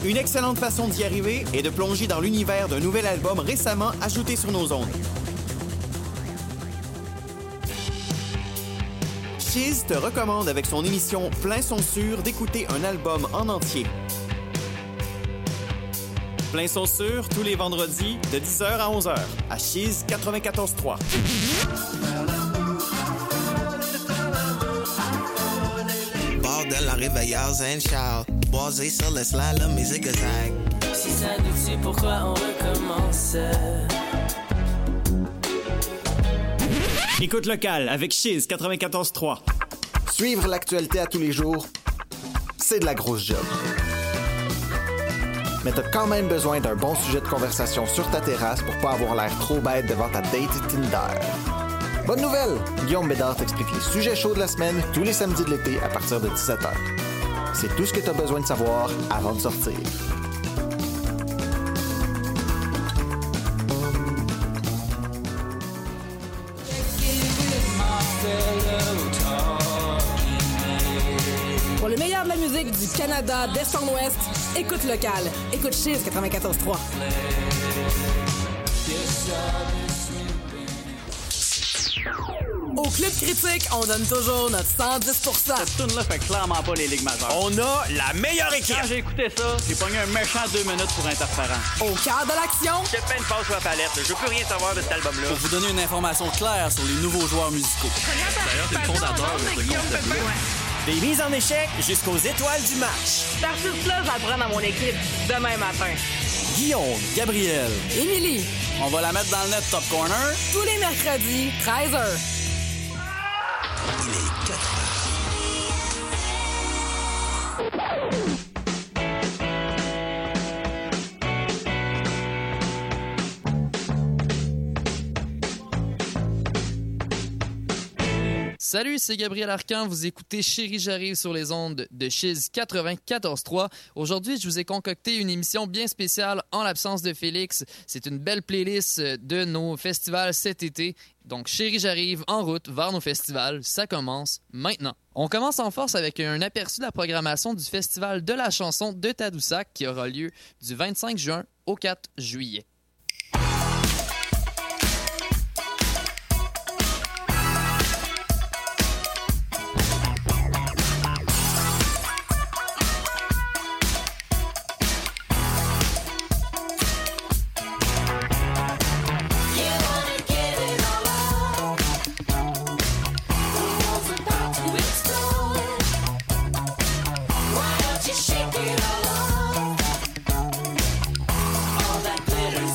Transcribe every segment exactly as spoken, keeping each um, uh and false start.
Une excellente façon d'y arriver est de plonger dans l'univers d'un nouvel album récemment ajouté sur nos ondes. Chiz te recommande avec son émission Plein son sûr d'écouter un album en entier. Plein son sûr tous les vendredis de dix heures à onze heures à Chiz quatre-vingt-quatorze trois. Bordel en réveilleur zen Charles. Basé sur le slide, la musique zag. Si ça nous tue, pourquoi on recommence? Écoute locale avec Chiz quatre-vingt-quatorze trois. Suivre l'actualité à tous les jours, c'est de la grosse job. Mais t'as quand même besoin d'un bon sujet de conversation sur ta terrasse pour pas avoir l'air trop bête devant ta date Tinder. Bonne nouvelle! Guillaume Bédard t'explique les sujets chauds de la semaine tous les samedis de l'été à partir de dix-sept heures. C'est tout ce que t'as besoin de savoir avant de sortir. Pour le meilleur de la musique du Canada d'Est en Ouest, écoute local. Écoute Chiz quatre-vingt-quatorze trois. Au Club Critique, on donne toujours notre cent dix pour cent. Cette tune-là fait clairement pas les ligues majeures. On a la meilleure équipe. Quand j'ai écouté ça, j'ai pogné un méchant deux minutes pour Interférent. Au cœur de l'action, J'ai peine de passe sur la palette. Je veux plus rien savoir de cet album-là. Pour vous donner une information claire sur les nouveaux joueurs musicaux. D'ailleurs, c'est le fondateur de ce concept-là. Des mises en échec jusqu'aux étoiles du match. Cet artiste-là, je vais le prendre dans mon équipe demain matin. Guillaume, Gabriel, Émilie, on va la mettre dans le net Top Corner. tous les mercredis, treize heures. Il est quatre Salut, c'est Gabriel Arcan. Vous écoutez Chérie, j'arrive sur les ondes de Chiz quatre-vingt-quatorze trois. Aujourd'hui, je vous ai concocté une émission bien spéciale en l'absence de Félix. C'est une belle playlist de nos festivals cet été. Donc, Chérie, j'arrive en route vers nos festivals. Ça commence maintenant. On commence en force avec un aperçu de la programmation du Festival de la chanson de Tadoussac qui aura lieu du vingt-cinq juin au quatre juillet. Shake it all off. All that glitters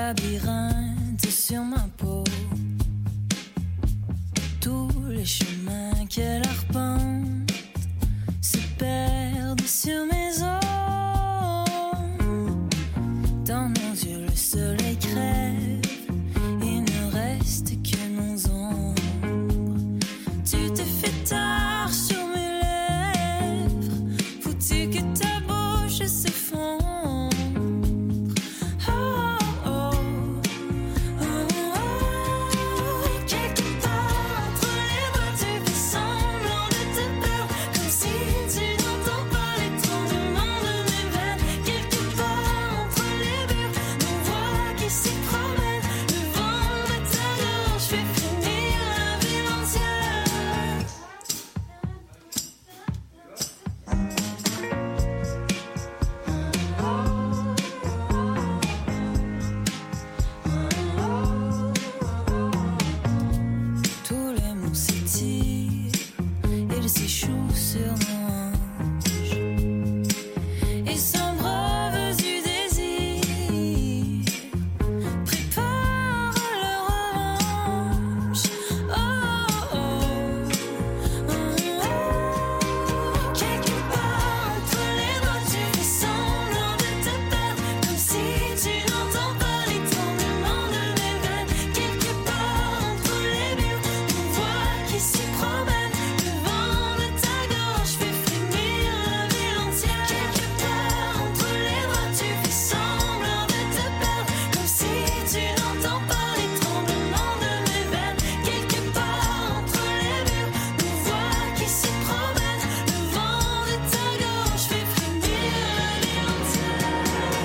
labyrinthe sur ma peau. Tous les chemins qu'elle arpente se perdent sur mes os. Dans nos yeux, le soleil crève. Il ne reste que nos ombres. Tu te fais tard sur mes lèvres. Faut-tu que ta bouche s'effondre? Oh, oh, oh, oh. Quelque part entre les bras, tu fais semblant de te perdre, comme si tu n'entends pas les tremblements de mes veines. Quelque part entre les murs, nos voix qui s'y promènent. Le vent de ta gorge fait frémir la ville entière. Tous les mots s'étirent, ils s'échouent sur nos hanches. Ils s'embreuvent du désir, préparent leur revanche. Oh, oh, oh, oh. Quelque part entre les doigts, tu fais semblant de te perdre, comme si tu n'entends pas les tremblements de mes veines. Quelque part entre les murs, nos voix qui s'y promènent. Le vent de ta gorge fait frémir la ville entière. Quelque part entre les doigts, tu fais semblant de te perdre, comme si tu n'entends pas les tremblements de mes veines. Quelque part entre les murs, nos voix qui s'y promènent. Le vent de ta gorge fait frémir la ville entière.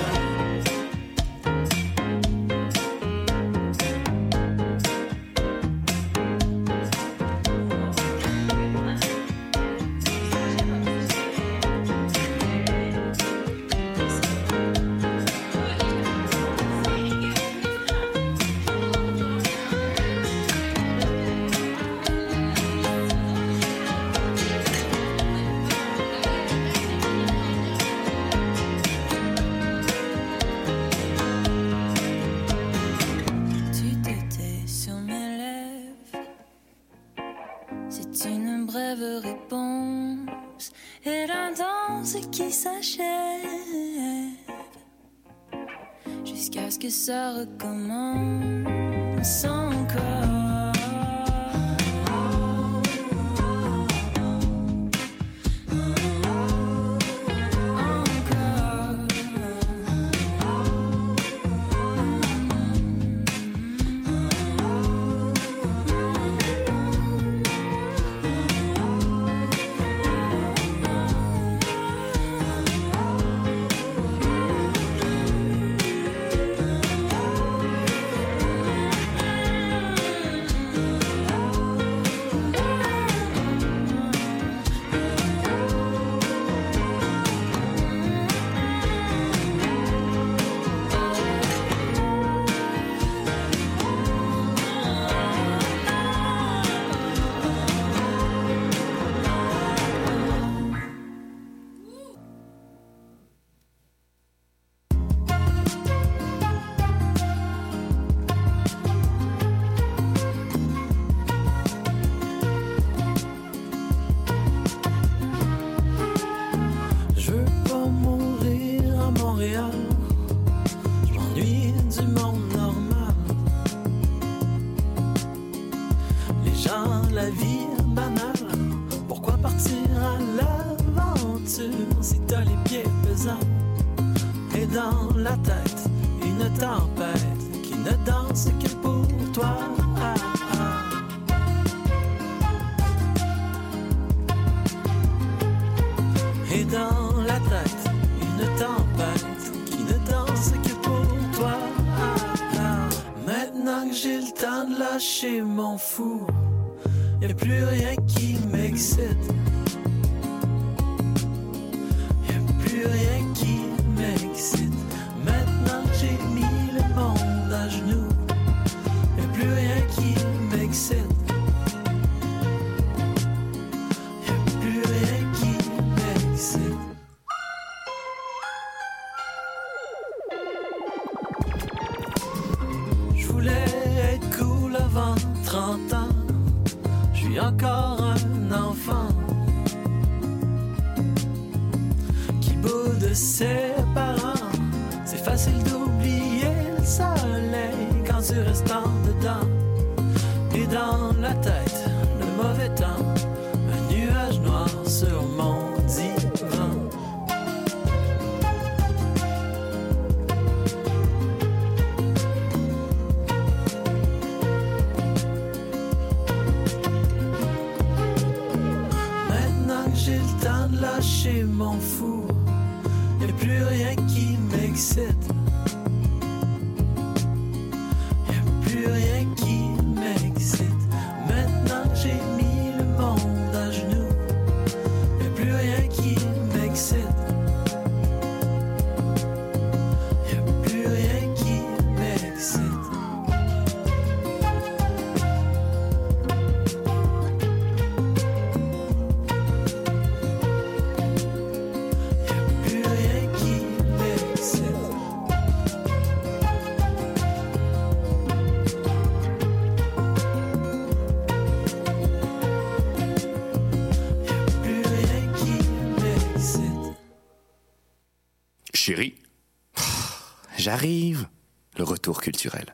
Tu t'étais sur mes lèvres. C'est une brève réponse et la danse qui s'achève jusqu'à ce que ça recommence encore. Je veux pas mourir à Montréal. Je m'ennuie du monde normal. Les gens, la vie banale. Pourquoi partir à l'aventure si t'as les pieds pesants? Et dans la tête, une tempête qui ne danse que pour toi. Ah, ah. Et dans la tête, une tempête qui ne danse que pour toi. Ah, ah. Maintenant que j'ai le temps de lâcher mon fou, y'a plus rien qui m'excite. Y'a plus rien qui m'excite. Maintenant que j'ai mis le monde à genoux, y'a plus rien qui m'excite. Y'a plus rien qui m'excite. je voulais être cool avant trente ans. Je suis encore un enfant qui boude ses parents. C'est facile d'oublier le soleil quand tu restes en dedans. Et dans la tête, le mauvais temps, un nuage noir sur mon divan. Maintenant que j'ai le temps de lâcher mon fou, y'a plus rien qui m'excite. Plus rien qui m'excite. Maintenant que j'ai mis le monde à genoux, y'a plus rien qui m'excite. Y'a plus rien qui m'excite. Y'a plus rien qui m'excite. Chérie, j'arrive. Le retour culturel.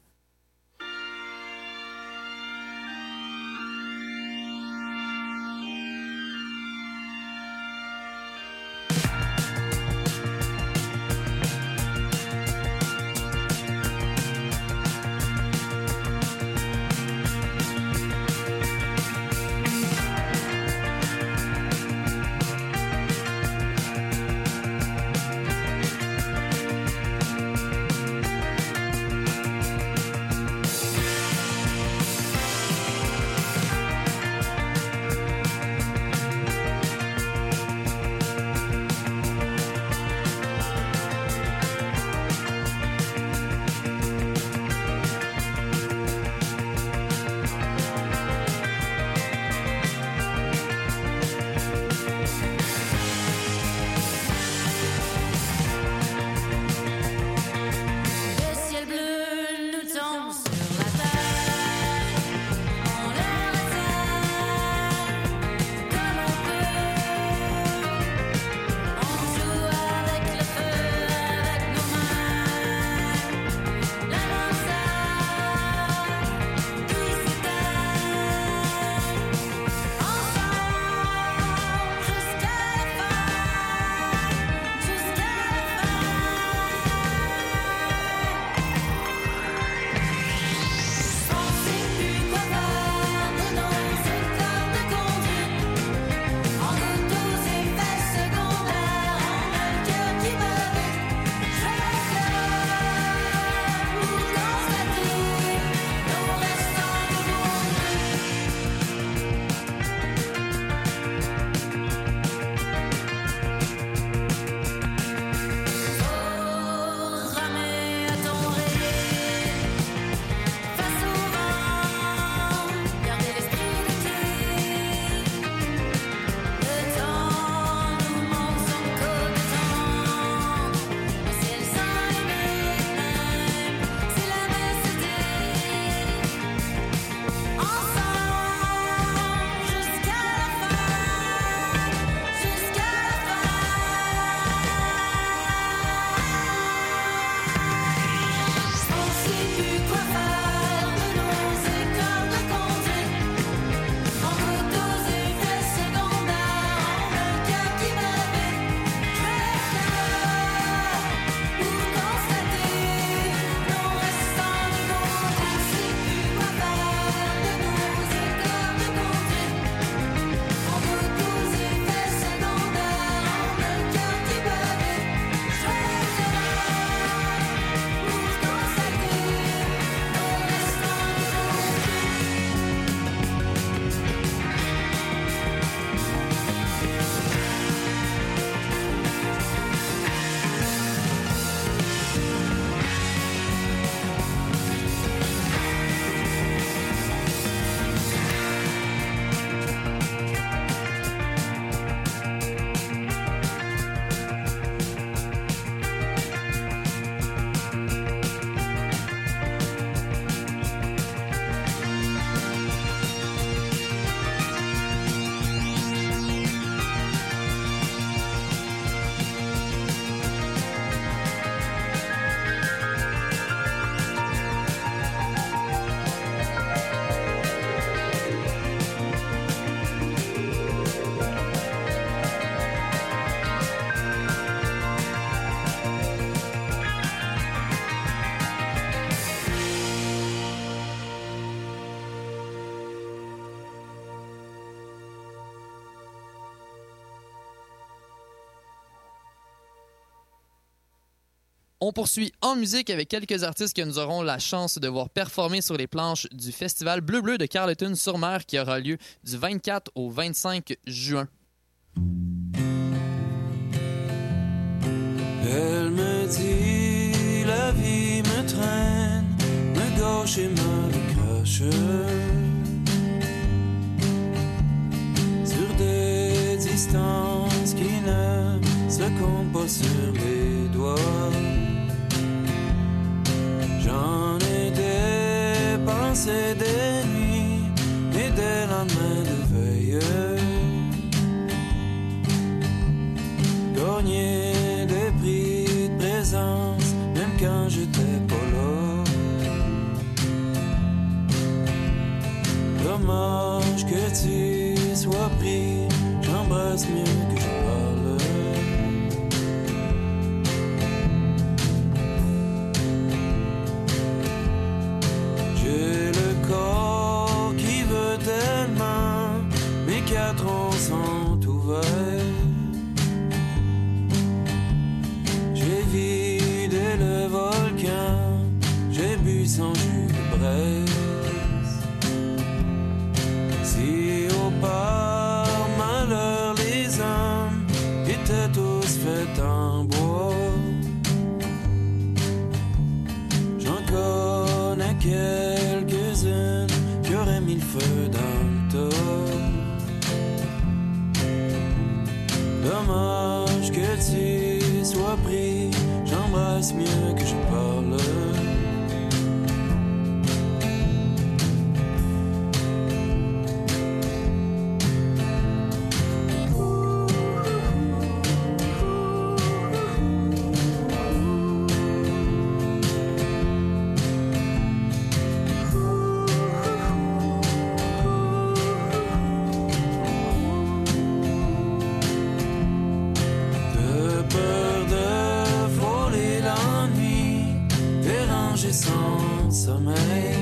On poursuit en musique avec quelques artistes que nous aurons la chance de voir performer sur les planches du Festival Bleu Bleu de Carleton-sur-Mer qui aura lieu du vingt-quatre au vingt-cinq juin. Elle me dit, la vie me traîne, me gâche et me crache sur des distances qui ne se comptent pas sur les doigts. J'en ai dépensé des nuits et des lendemains de veille, gagné des prix de présence, même quand j'étais pas là. Dommage que tu sois pris, j'embrasse mieux que je parle. J'ai le corps qui veut tellement, mes quatre ans sont ouverts. J'ai vidé le volcan, j'ai bu son jus de braise. Si au par malheur les hommes étaient tous faits en bois, j'en connais quelques-unes qui auraient mis le feu dans le tas. Dommage que tu sois pris, j'embrasse mieux que je parle. Sans sommeil,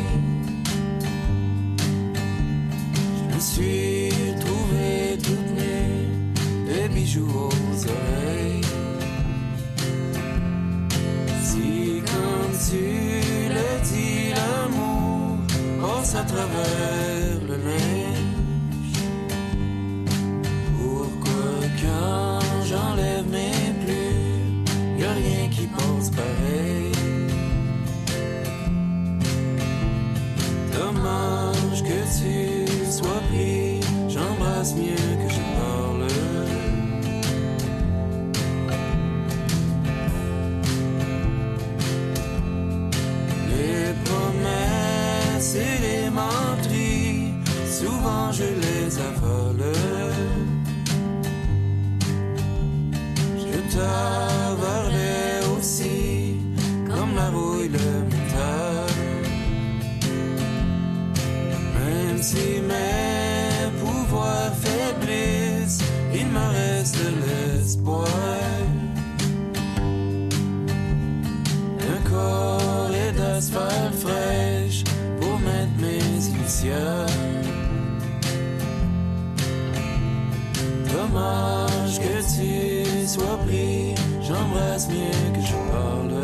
je me suis trouvé toute nue, des bijoux aux oreilles. Si comme tu le dis, l'amour passe à travers le neige, pourquoi quand j'enlève mes plumes, y'a rien qui passe pareil? Dommage que tu sois pris, j'embrasse mieux que je parle. Les promesses et les menteries, souvent je les avale. Je t'avalais aussi, comme la rouille le métal. Même si mes pouvoirs faiblissent, il me reste de l'espoir. Un corps et d'asphalte fraîche pour mettre mes initiales. Dommage que tu sois pris, j'embrasse mieux que je parle.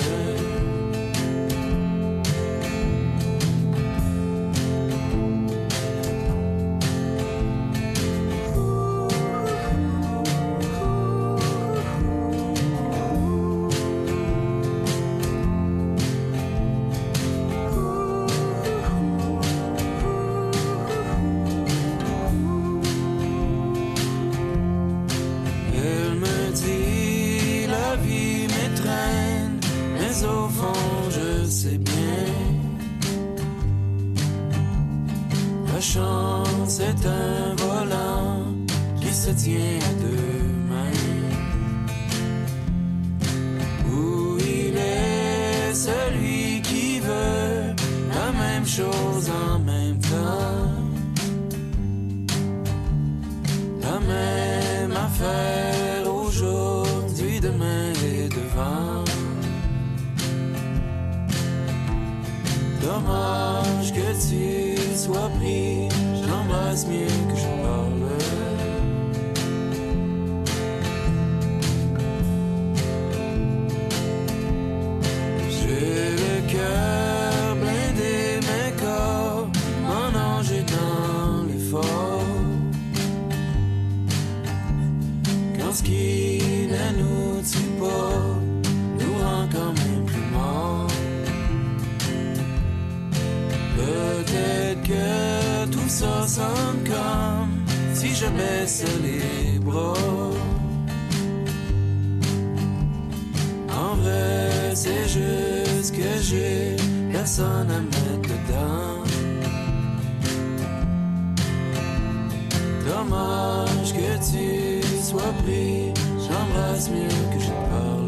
C'est un volant qui se tient à deux mains. Où il est celui qui veut la même chose en même temps, la même affaire aujourd'hui, demain et devant. Dommage que tu sois pris, j'embrasse mieux que je parle. trouve ça sonne comme si je baisse les bras. En vrai, c'est juste que j'ai personne à mettre dedans. Dommage que tu sois pris, j'embrasse mieux que je te parle.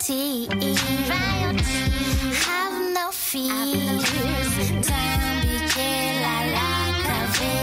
royalty, royalty. Have no fears. Tambi que la la cave.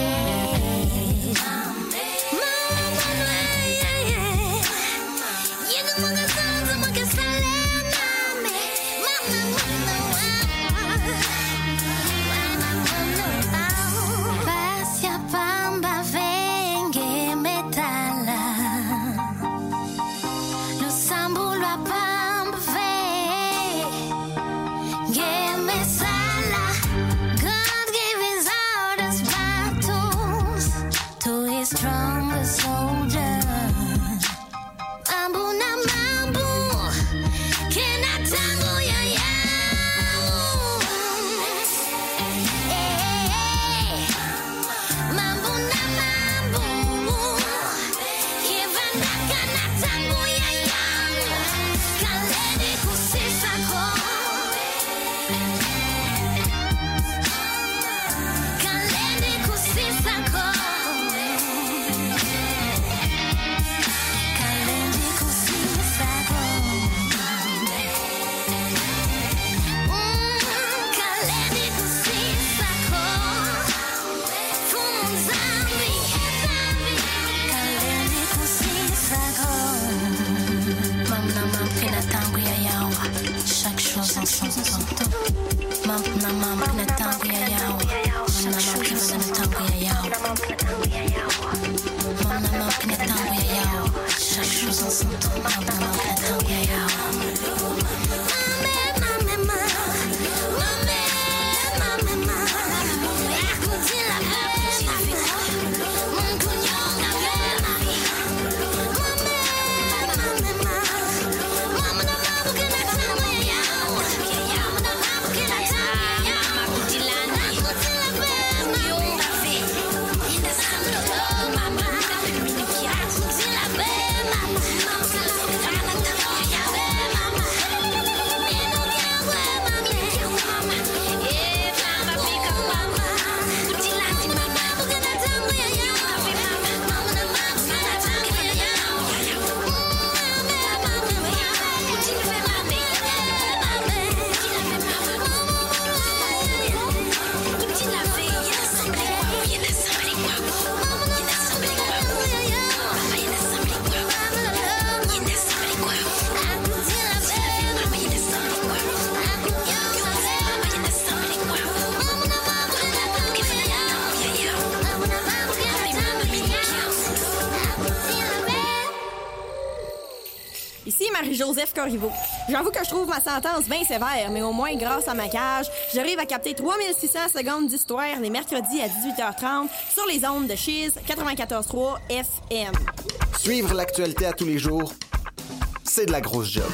Marie-Joseph Corriveau. J'avoue que je trouve ma sentence bien sévère, mais au moins, grâce à ma cage, j'arrive à capter trois mille six cents secondes d'histoire les mercredis à dix-huit heures trente sur les ondes de Chiz quatre-vingt-quatorze trois F M. Suivre l'actualité à tous les jours, c'est de la grosse job.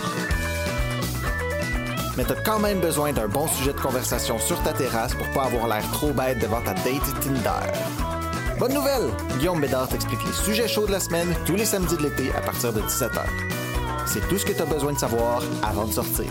Mais t'as quand même besoin d'un bon sujet de conversation sur ta terrasse pour pas avoir l'air trop bête devant ta date Tinder. Bonne nouvelle! Guillaume Bédard t'explique les sujets chauds de la semaine tous les samedis de l'été à partir de dix-sept heures. C'est tout ce que t'as besoin de savoir avant de sortir.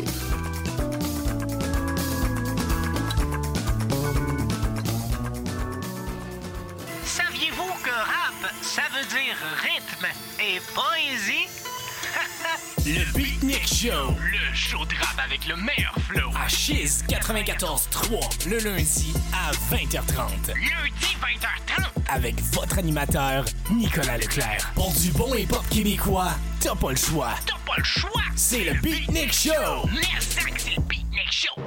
Saviez-vous que rap, ça veut dire rythme et poésie? Le Beatnik Show, le show de rap avec le meilleur flow. À Chiz quatre-vingt-quatorze trois, le lundi à vingt heures trente. Lundi vingt heures trente. Avec votre animateur, Nicolas Leclerc. Pour du bon hip-hop québécois, t'as pas le choix. T'as pas le choix. C'est le Beatnik Show. Merci, c'est le Beatnik Show.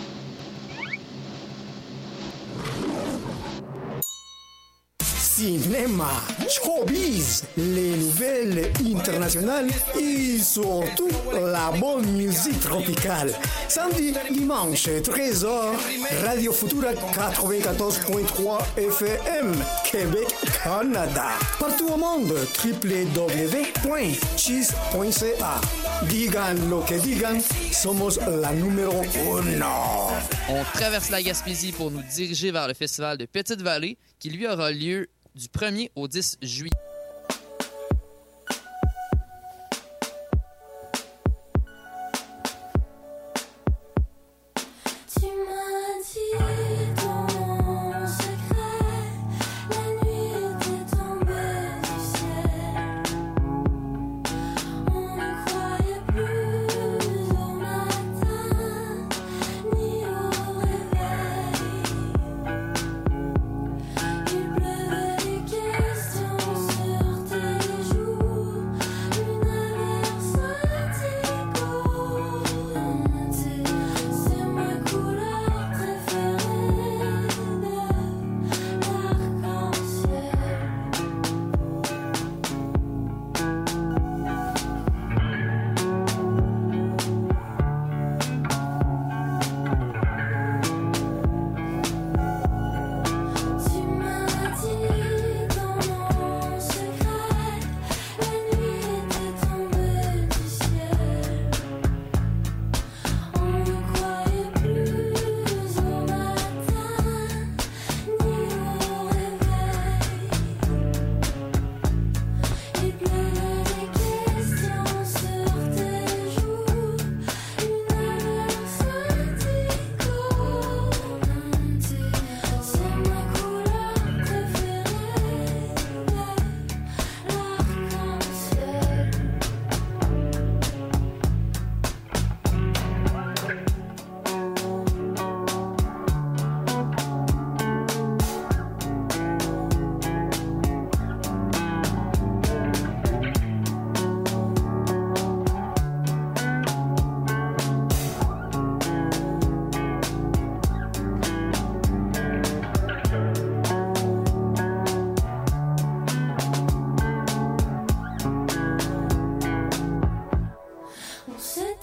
Cinéma, showbiz, les nouvelles internationales et surtout la bonne musique tropicale. Samedi, dimanche, treize heures, Radio Futura quatre-vingt-quatorze point trois F M, Québec, Canada. Partout au monde, w w w point chiz point c a. Digan lo que digan, somos la numéro uno. On traverse la Gaspésie pour nous diriger vers le festival de Petite-Vallée qui lui aura lieu du premier au dix juillet. On ne croyait plus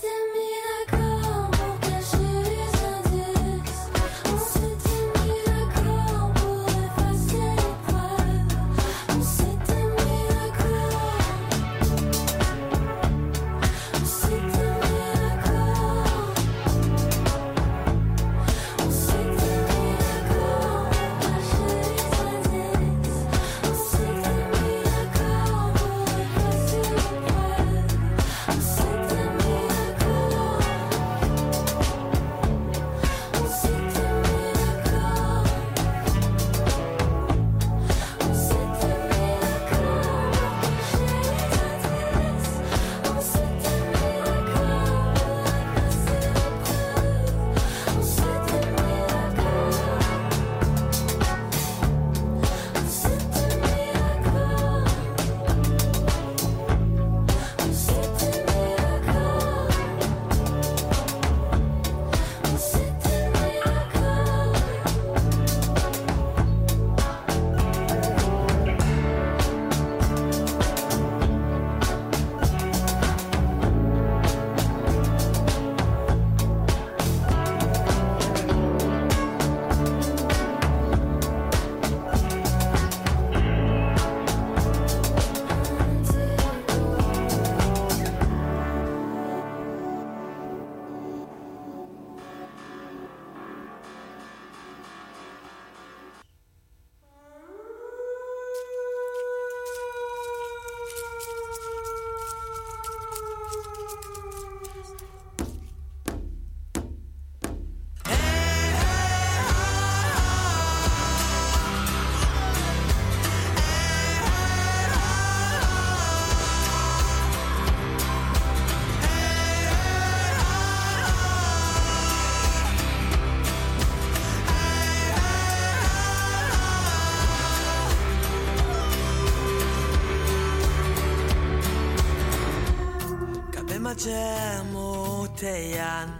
Teyan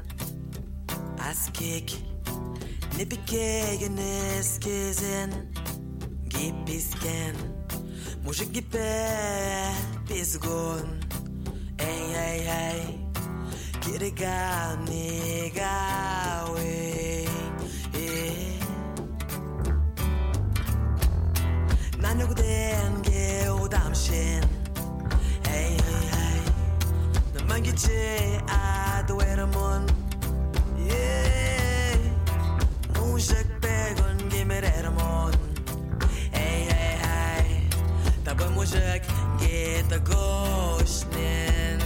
Askik Nipikegen eskizin Gipisken Mujik gipe Pisgun Hey hey hey Kiriga nigawe Nanyogden ge udamshin Hey hey hey Namangiche adweramon Yeah Mujik pegon gimereramon Hey hey hey Taboy mujik get a goshnin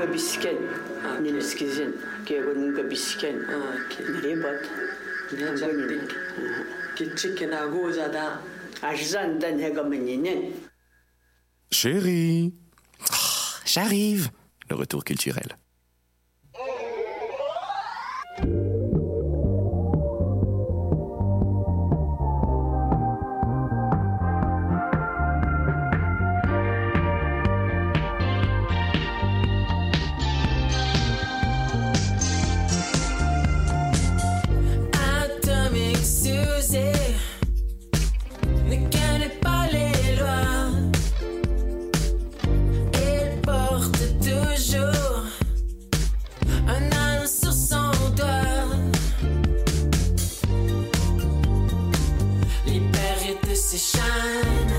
bisiken. Nila skizin. Kaya ko nung kabisiken. Nilibot. Nilibot. Kitchik kinago zada. Ashzan dan hegamaninin. Chérie. Oh, j'arrive. Le retour culturel. Atomic Suzy ne connaît pas les lois. Elle porte toujours un anneau sur son doigt. Libérée de ses chaînes,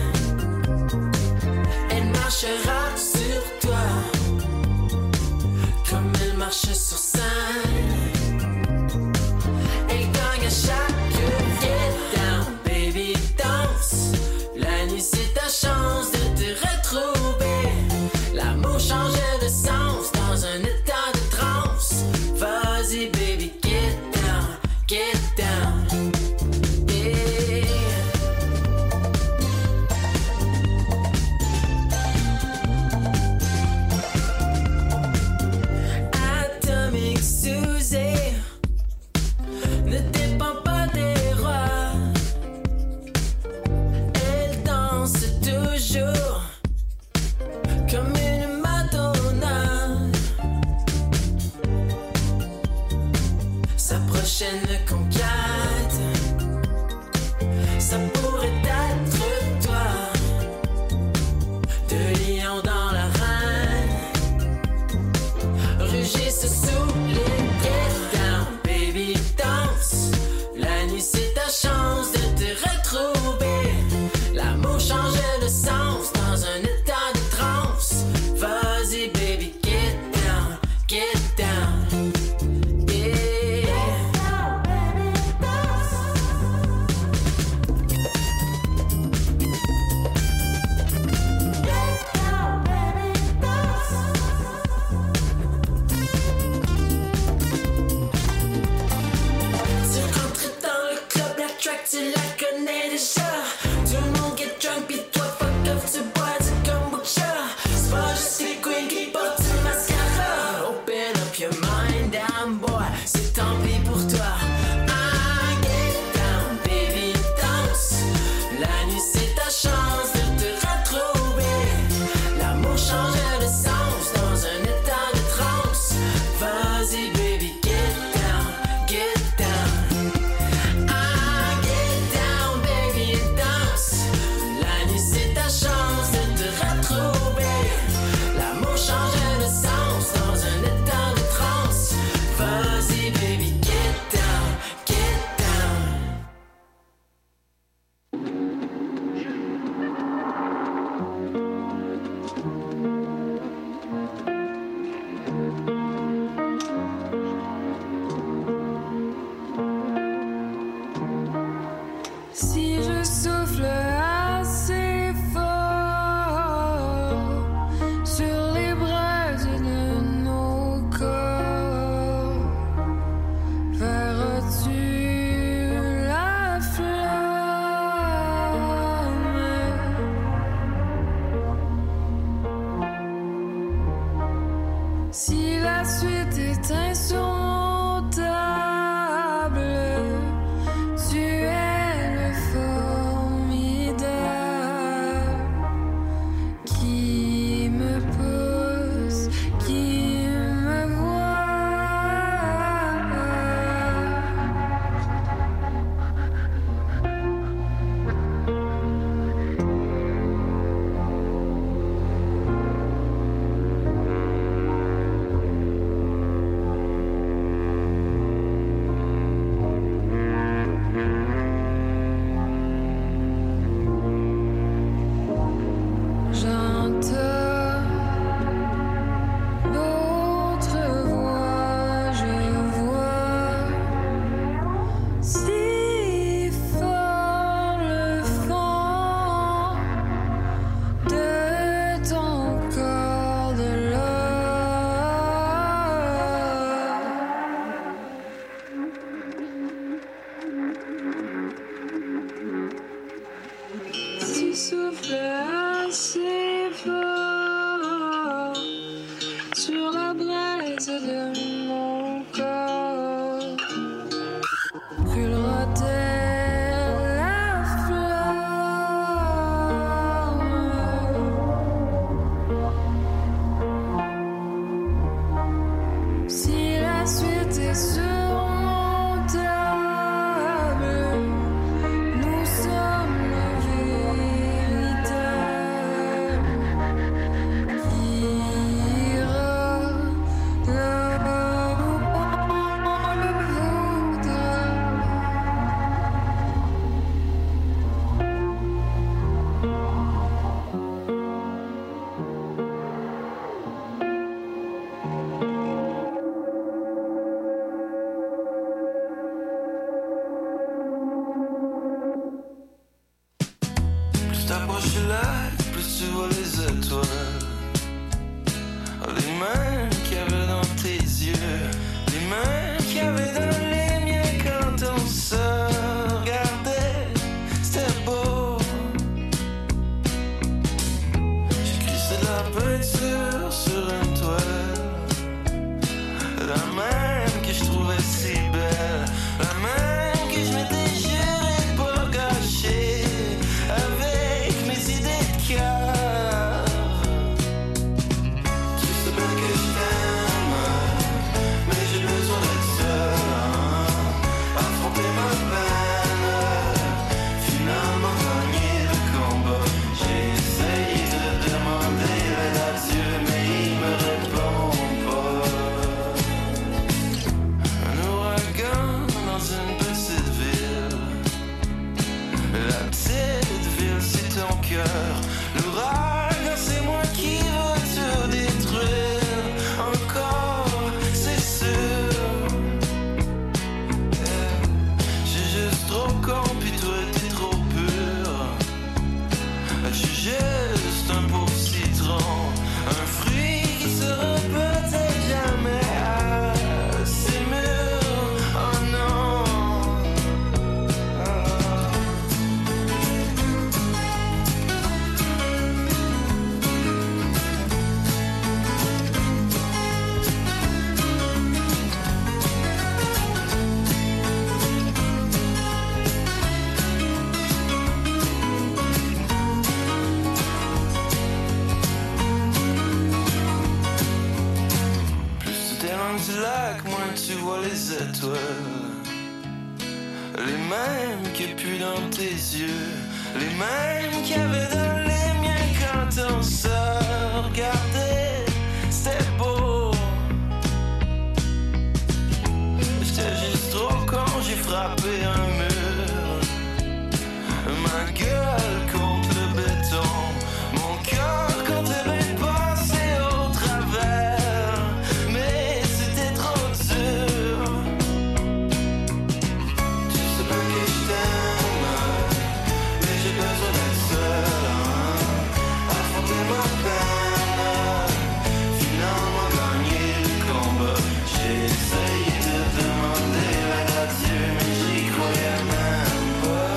elle marchera sur toi comme elle marche sur scène. Elle gagne à chaque get down, baby danse. La nuit c'est ta chance de te retrouver. L'amour change de sens dans un état de transe. Vas-y baby get down, get down. Yeah. Atomic Suzy ne dépend pas des rois. Elle danse toujours comme une Madonna. Sa prochaine conquête, ça pourrait être toi. De lion dans l'arène, rugissent sous les get down, baby danse. La nuit c'est ta chance de te retrouver. L'amour change de sens dans un état de transe. Vas-y baby get down, get down. Yeah. Tu rentres dans le club, la track tu la connais déjà. Tout le monde get drunk pis toi fuck off, tu bois du kombucha. C'est pas juste les queens qui portent du mascara. Open up your mind down boy, c'est tant pis pour toi. Ah, get down baby danse. La nuit c'est ta chance de te retrouver. L'amour change de sens dans un état de transe. Vas-y baby get down, get down. Ah, get down baby danse. La nuit c'est ta chance de te retrouver. L'amour change de sens dans un état de transe. Vas-y baby get down, get down. Si je souffle assez fort sur les braises de nos corps, verras-tu la flamme? Si la suite est insurmontable, tu es le formidable qui me pousse, qui me voit. brise de mon corps. Brûlera-t-elle la flamme? Si la suite est surmontable, nous sommes le véritable qui ira là où on le voudra. Plus t'approches du lac, plus tu vois les étoiles. Les mêmes qu'il y avait dans tes yeux, les mêmes qu'il y avait dans les miens quand on se regardait. C'était beau. J'écris c'est de la peinture sur une toile, la même que je trouvais si belle, la même que je m'étais juré de pas gâcher avec mes idées de cœur. Tu sais bien que je t'aime, mais j'ai besoin d'être seul, hein, affronter ma peine, finalement gagner le combat. J'ai essayé de demander l'aide à Dieu, mais il me répond pas. Un ouragan dans une petite ville, la petite ville c'est ton cœur. L'ouragan c'est moi qui veux tout détruire. Encore c'est sûr. Yeah. J'suis juste trop con pis toi t'es trop pur. J'suis juste un pauvre citron, un fruit qui sera peut-être jamais assez mûr. Oh non. Plus tu t'éloignes du lac, moins tu vois les étoiles. Les mêmes qu'il y a plus dans tes yeux, les mêmes qu'il y avait dans les miens quand on se regardait. C'était beau. J'étais juste trop con, j'ai frappé un mur. Ma gueule contre le béton, mon cœur contre le passé au travers. Mais c'était trop dur. Tu sais bien que je t'aime, mais j'ai besoin d'être seul, hein, affronter ma peine, finalement gagner le combat. J'ai essayé de demander l'aide à Dieu, mais j'y croyais même pas.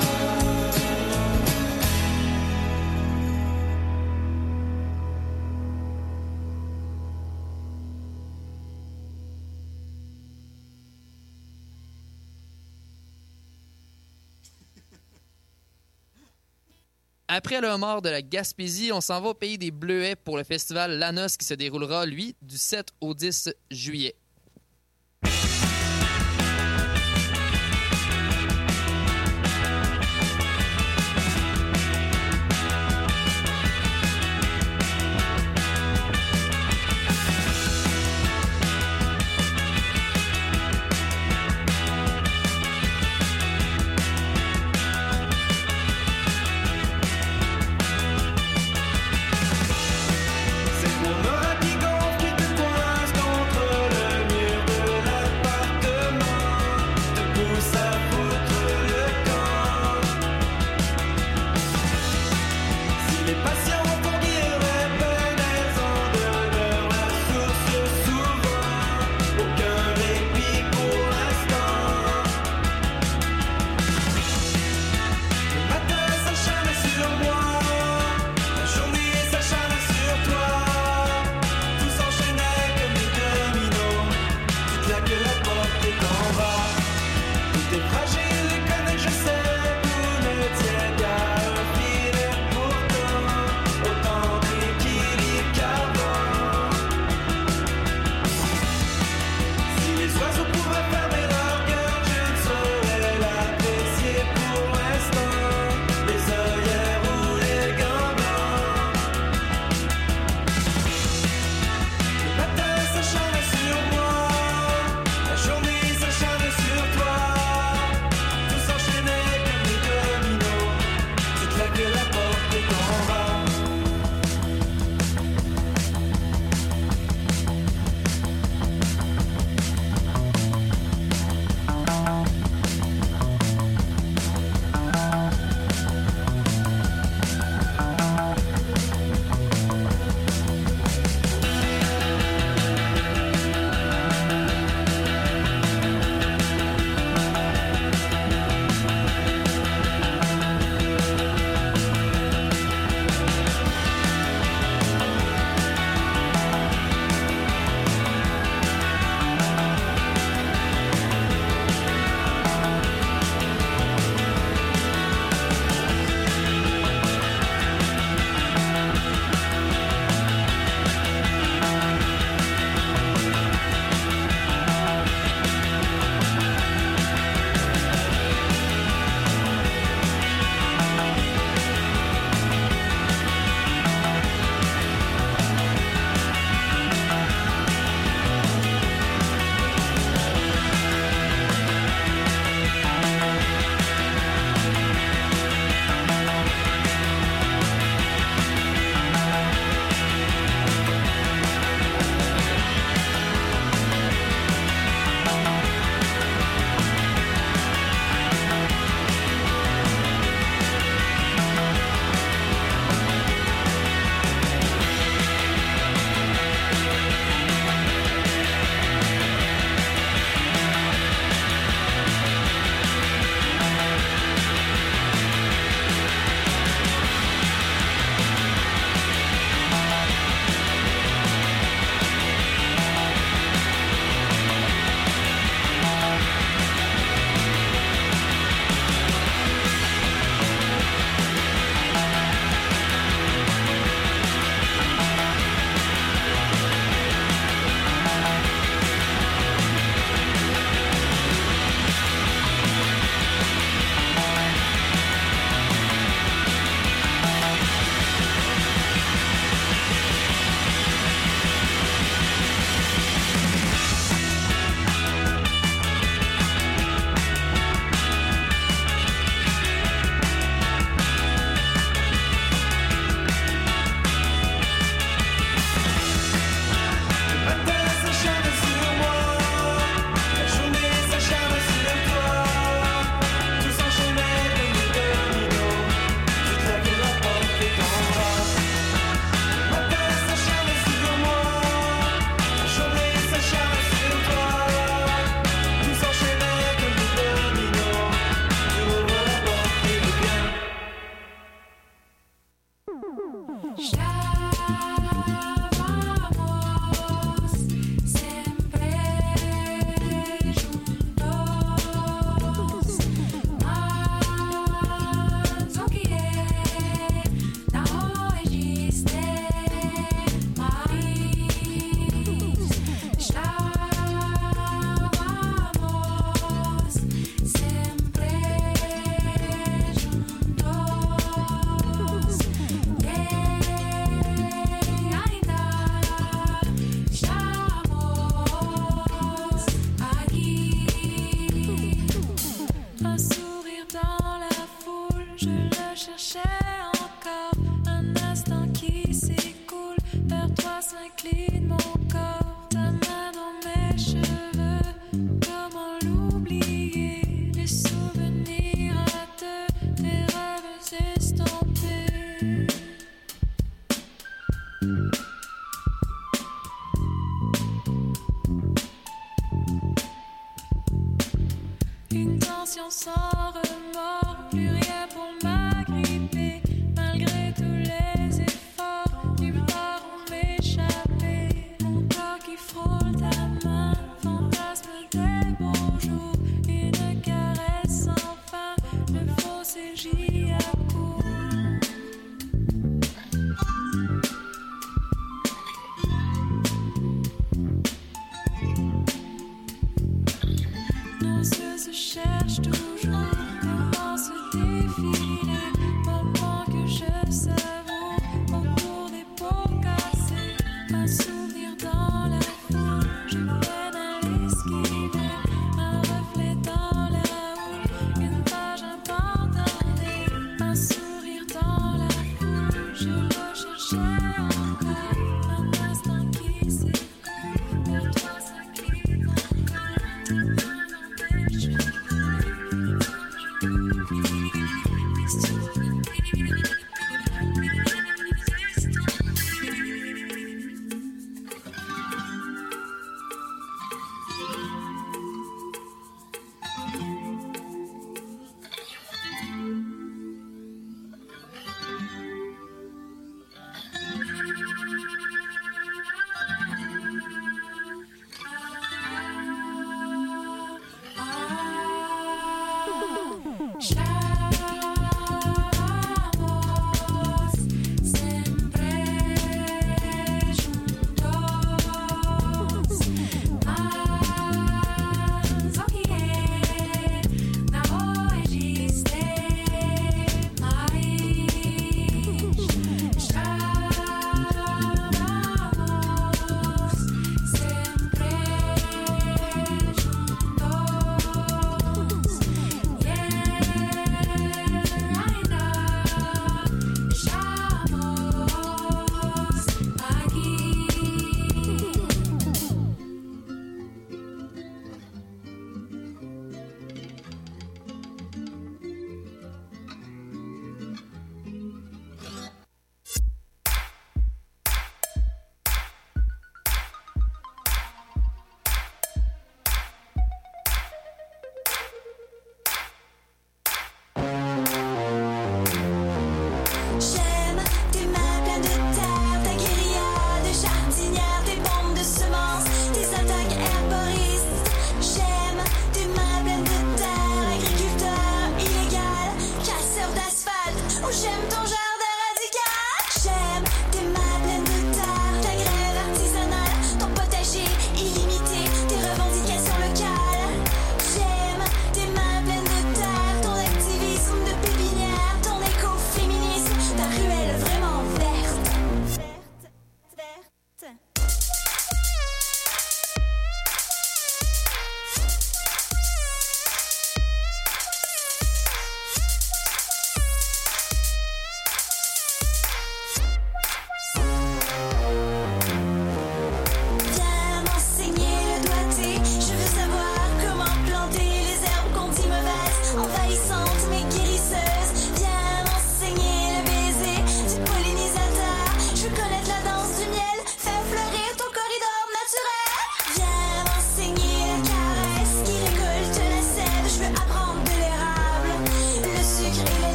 Après le homard de la Gaspésie, on s'en va au pays des Bleuets pour le festival Lanos qui se déroulera, lui, du sept au dix juillet. C'est pour moi qui gonfle, qui te coince contre le passion sans remords, plus rien pour m'agripper, malgré tous les efforts, nulle part où m'échapper. Mon corps qui frôle ta main, fantasme des beaux jours, une caresse sans fin, le faux C J à court. Nos yeux se cherchent toujours.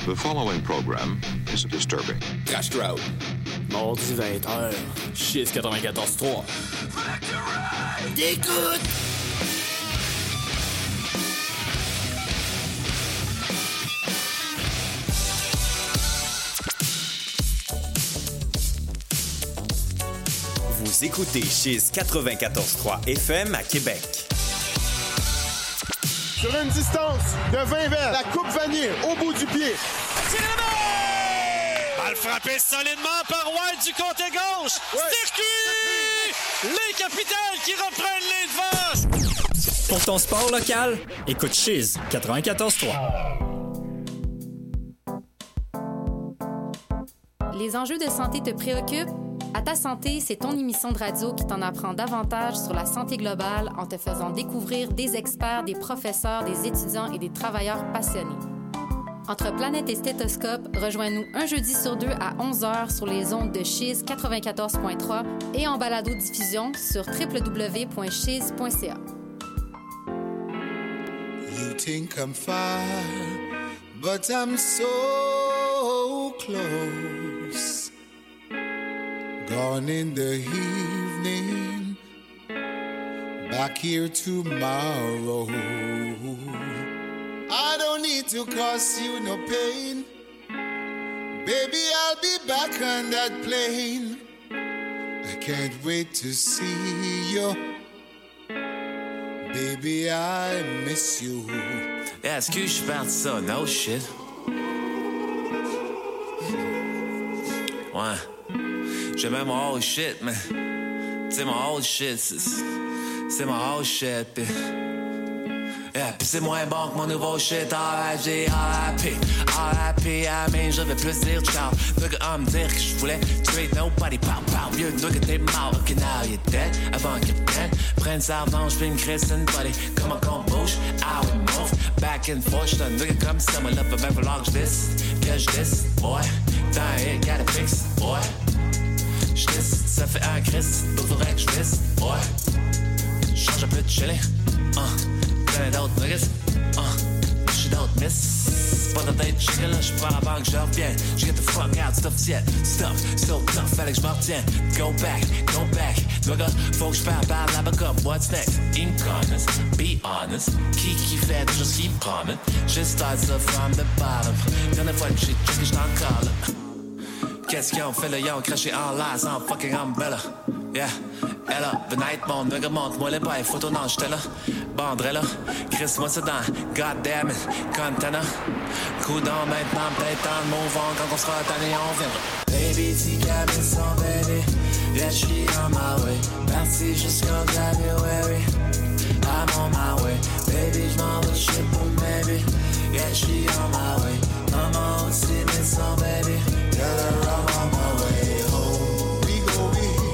The following program is disturbing. Crash Crowd. Mardi vingt heures. Chiz quatre-vingt-quatorze trois. T'écoutes! Vous écoutez Chiz quatre-vingt-quatorze trois F M à Québec. Sur une distance de vingt verres, la coupe vanille au bout du pied. Balle frappée solidement par White du côté gauche. Ouais. Circuit! Les capitales qui reprennent les devants. Pour ton sport local, écoute Chiz quatre-vingt-quatorze trois. Les enjeux de santé te préoccupent? À ta santé, c'est ton émission de radio qui t'en apprend davantage sur la santé globale en te faisant découvrir des experts, des professeurs, des étudiants et des travailleurs passionnés. Entre Planète et Stéthoscope, rejoins-nous un jeudi sur deux à onze heures sur les ondes de Chiz quatre-vingt-quatorze trois et en balado-diffusion sur w w w point chiz point c a. You think I'm far, but I'm so close. Gone in the evening, back here tomorrow. I don't need to cause you no pain. Baby, I'll be back on that plane. I can't wait to see you. Baby, I miss you. Yeah, excuse, je suis parti ça. No shit. Ouais. J'aimais mon old shit, mais tu sais, mon old shit, c'est, c'est mon old shit, pis yeah, pis c'est moins bon que mon nouveau shit. R I G, R I P, R I P, I mean, je vais plus dire ciao. Nigga, à me dire que je voulais tuer nobody, pow, pow, vieux nigga, t'es mort. Ok, now you're dead, avant que dead. Prenne sa revanche, pis une Christine body. Comment qu'on bouge, how we move, back and forth. J'suis un nigga comme ça, mais là, peut même falloir que j'dis, que j'dis, boy. Dans it, gotta fix, boy. J'dis, ça fait un Christ, donc faudrait que j'dis, boy. J'change un peu de chili, uh. Plein d'autres niggas, uh. J'suis d'autres miss. Pas dans tête chicken là, j'prends la banque, j'en reviens. J'get the fuck out, stuff yet. Stuff, still tough, fallait que j'm'en retienne. Go back, go back. Nigga, faut que j'parle par la back up. What's next? Inconus, be honest. Qui qui fait toujours ce qu'il promet. Just start ça from the bottom. Dernière fois que j'ai checké, j't'en colle. Qu'est-ce qu'ils ont fait là? Ils ont craché en l'air sans fucking umbrella. Yeah, Ella, the night, mon nigga, montre-moi les bails, photo, non, j'étais là. Bandrella, crisse-moi ça dans, goddamn it, container. Coudon maintenant, peut-être en move on, quand on sera tanné, on viendra. Baby, t'y cabines sans baby, yeah, j'suis on my way. Parti jusqu'en January, I'm on my way. Baby, j'm'en vais shit pour maybe, yeah, j'suis on my way. Maman aussi, mais sans baby, girl, I'm on my way home. We go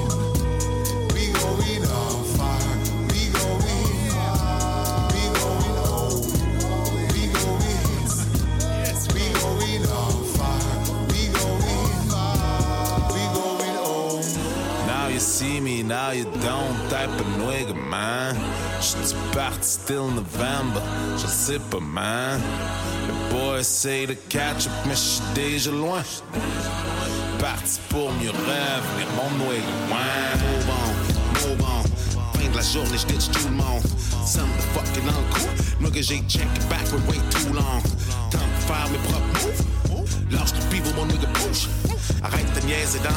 in, we go in on fire. We go in, we go in home. We go in, we go in on fire. We go in, we go in home. Now you see me, now you don't, type of nigga, man. J'suis parti still November, je sais pas, man. Le boy essaye de catch up, mais j'suis déjà loin. Parti pour mieux rêver, mon nigga, man. Move on, move on. Fin de la journée, j'ditch tout le monde. Some the fucking dans le coup. Nigga, j'ai check back, way, way too long. Temps de faire mes propres moves. Lâche le pivot, mon nigga, push. Arrête de niaiser dans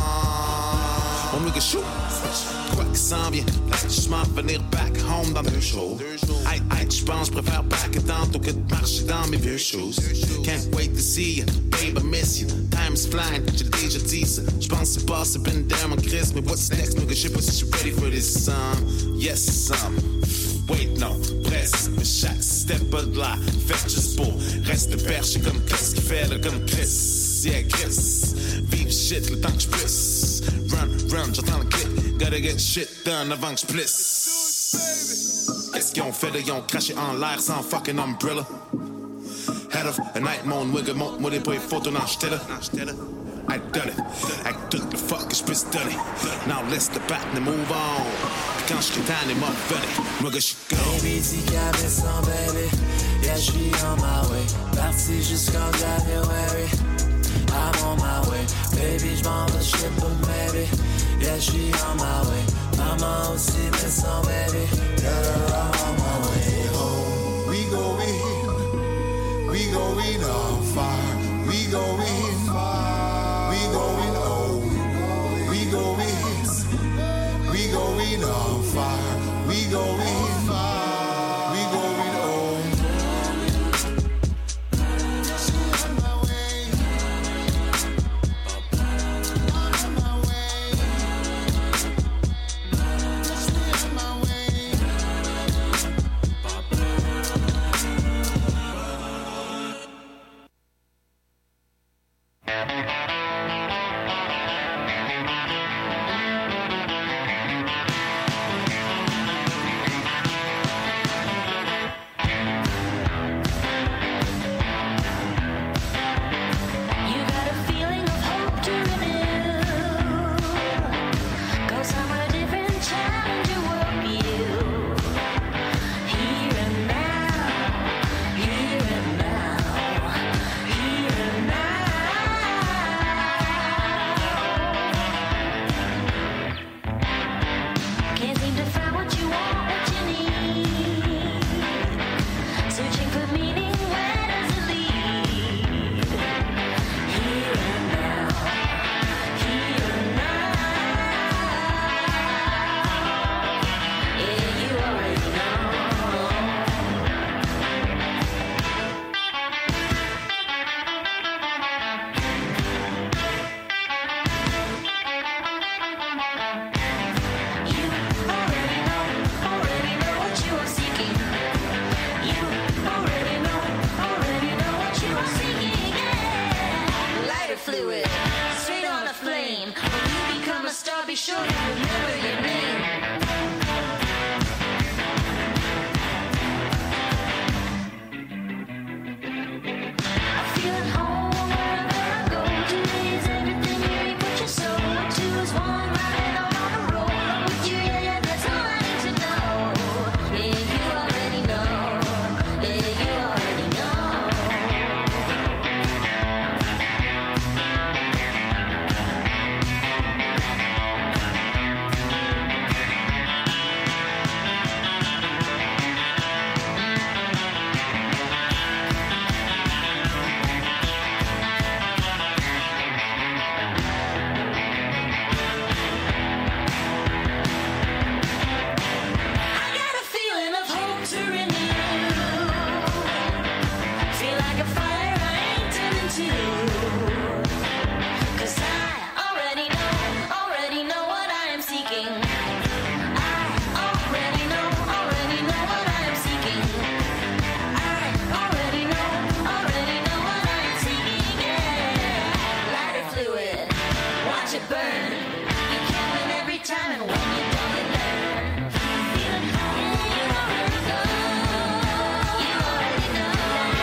un. Mon nigga, shoot. Quoi qu'il s'en vient, laisse doucement venir back home dans deux shows. Aïe, aïe, j'pense j'préfère back it tantôt que de marcher dans mes vieux shoes. Can't wait to see you, babe, I miss you. Time's flying, j'ai déjà dit ça. J'pense c'est passé, been there, mon Chris. Mais what's next, nigga, j'sais pas si j'suis ready for this, um. Yes, um. Wait, non, presse, mais chaque step pas de là. Fait juste beau, reste perché comme qu'est-ce qu'il fait là, comme Chris. Yeah, Chris. Vive shit le temps que j'puisse. Run, run, j'entends le clip. Gotta get shit done avant que j'plisse. Qu'est-ce qu'ils ont fait là? Ils ont craché en l'air sans fucking umbrella. Head of a night, mon nigga, montre-moi des photos, non, j'étais là. I done it. I took the fuck, je peux se donner. Now let's the back and move on. Puis quand je suis tanné, m'a venez. Moi, je suis go. Baby, dis qu'avec son baby. Yeah, je suis on my way. Parti jusqu'en January. I'm on my way. Baby, j'm'en vais ship a maybe. Yeah, je suis on my way. Maman aussi met son baby. Yeah, I'm on my way home. We go in, we go in on fire. We go in, we go in home. We go in, we go in on fire. We go in, we go in home. Just on my way, on my way. Just on my way. You got a feeling of hope to renew. Go somewhere different, challenge your worldview. Here and now, here and now, here and now. Can't seem to find what you want, what you need. Searching for meaning, where does it lead? Here and now, here and now. Yeah, you already know. You already know, already know what you are seeking. You already know, already know what you are seeking. Yeah. Lighter fluid, straight on a flame. When you become a star, be sure to remember your name. I feel at home wherever I go. Today's everything you reap what you sow. Two is one, riding on on the road. I'm with you, yeah, yeah, that's all I need to know. Yeah, you already know. Yeah, you already know. I got a feeling of hope to renew. Feel like a fire I ain't turning to. 'Cause I already know, already know what I am seeking. I already know, already know what I am seeking. I already know, already know what I am seeking. Yeah, lighter fluid, watch it burn. You can win every time, and when you don't, you learn. Feel it high, you already know. You already know.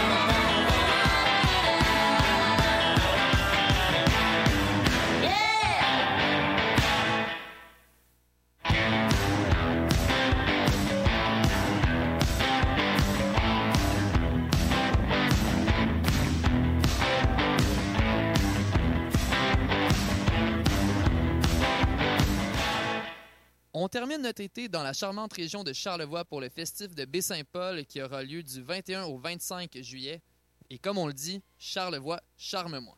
On termine notre été dans la charmante région de Charlevoix pour le festif de Baie-Saint-Paul qui aura lieu du vingt et un au vingt-cinq juillet. Et comme on le dit, Charlevoix, charme-moi.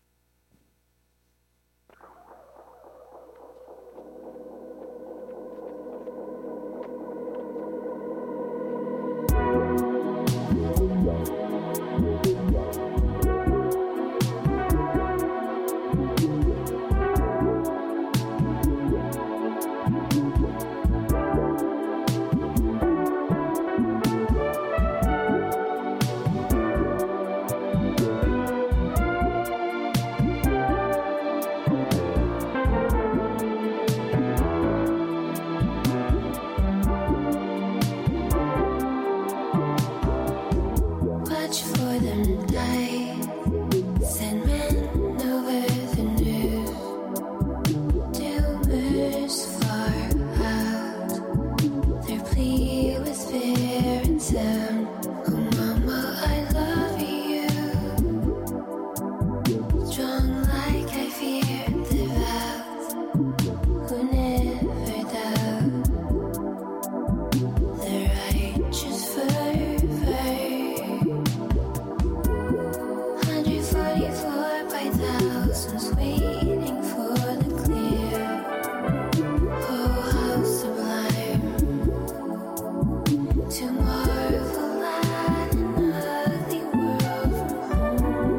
atmosphere and sound. Oh mama, I love you. Strong like I fear, devout, who never doubt the righteous fervor. one hundred forty-four by thousands waiting for the clear. Oh, how sublime to marvel at an ugly world from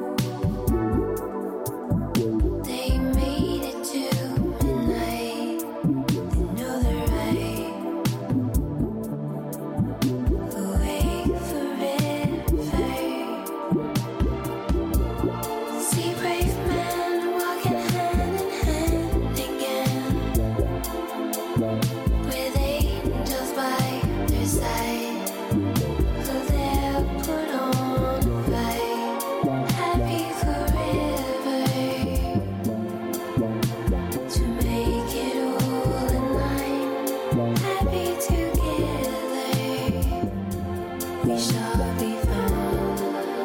home. They made it to midnight. They know the right away forever. See brave men walking hand in hand again, with angels by their side, who they'll put on a fight, happy forever, to make it all in line, happy together, we shall be found.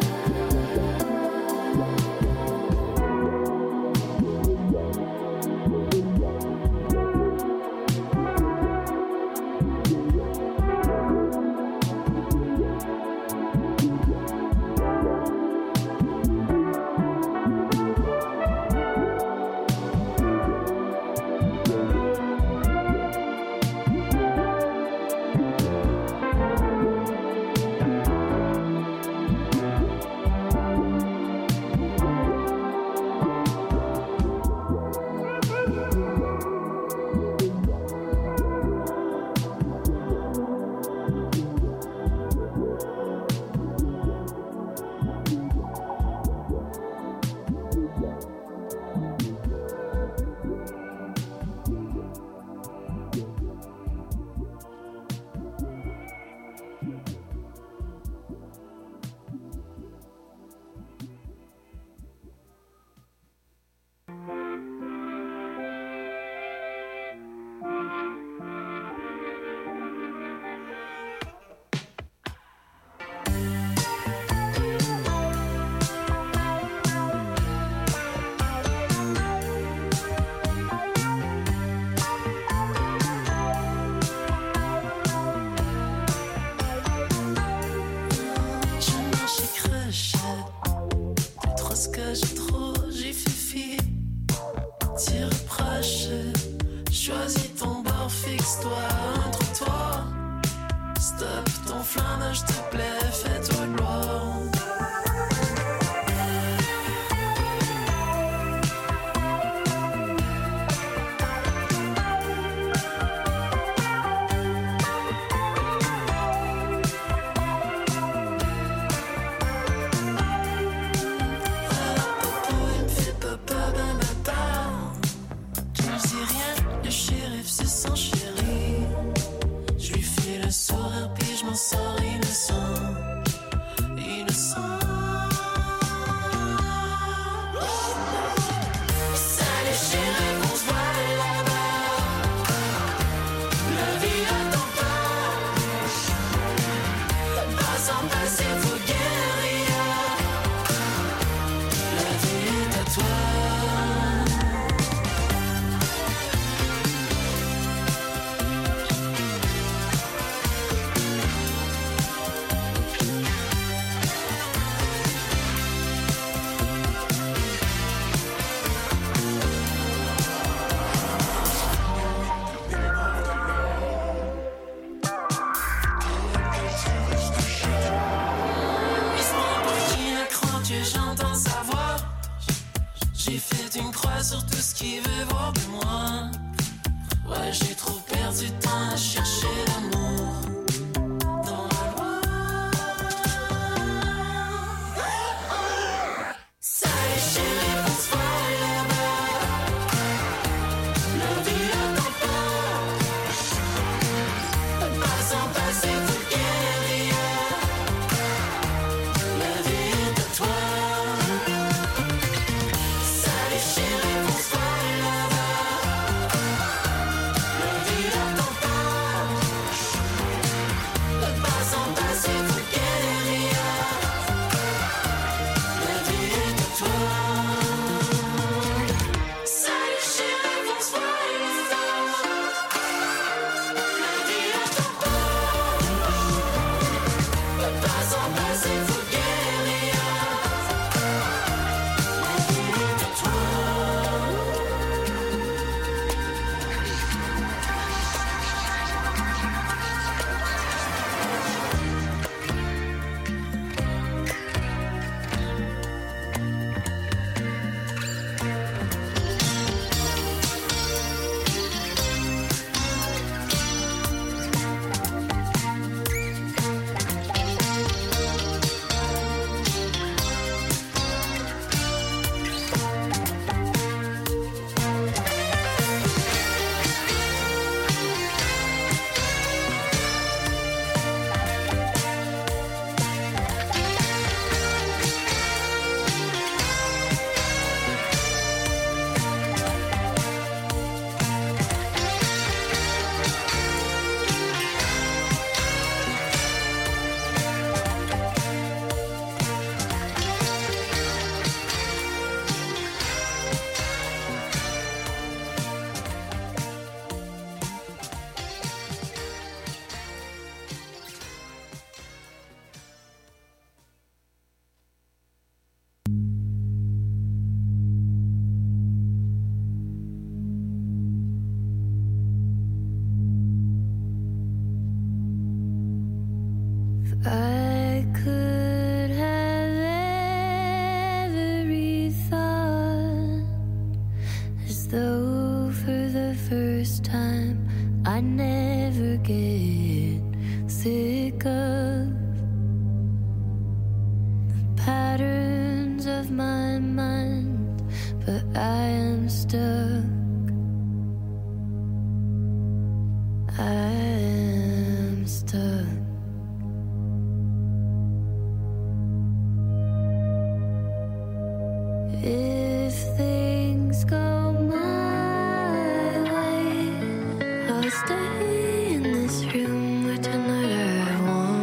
Je marche crochette, trop ce que j'ai trop, j'ai fait fi. Tu reproches, choisis ton bord, fixe-toi un trottoir. Stop ton flanage, te plaît, fais-toi gloire. Il me fait pas peur, ben ben ben. Je ne dis rien, le shérif c'est son chéri. Je lui fais le sourire puis je m'en sors innocent. Innocent. Salut chéri, on se voit là-bas. La vie attend pas. Pas sans passer vos guerrières. La vie est à toi. Que j'entends sa voix. J'ai fait une croix sur tout ce qui veut voir de moi. Ouais, j'ai trop perdu de temps à chercher l'amour dans la loi. Salut chéri, on se voit là-bas. La vie attend pas. Pas sans passer vos guerrières. La vie est à toi. Salut chéri, on se voit là-bas. passer, forget it, la vie est à toi. Salut chérie, bonsoir, la vie est à toi. Le passant passé, forget it, la vie est à toi. I could have every thought, as though for the first time I never get sick of the patterns of my mind, but I am stuck. I am stuck. If things go my way, I'll stay in this room with tonight I want.